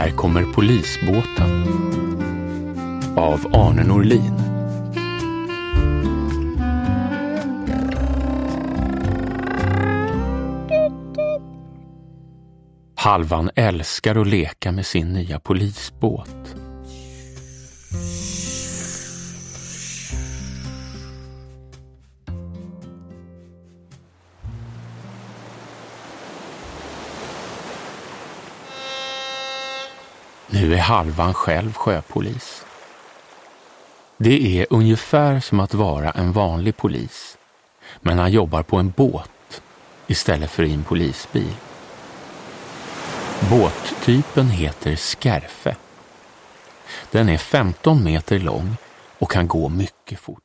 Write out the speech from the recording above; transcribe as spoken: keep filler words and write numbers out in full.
Här kommer polisbåten av Arne Norlin. Halvan älskar att leka med sin nya polisbåt. Nu är Halvan själv sjöpolis. Det är ungefär som att vara en vanlig polis, men han jobbar på en båt istället för i en polisbil. Båttypen heter Skärfe. Den är femton meter lång och kan gå mycket fort.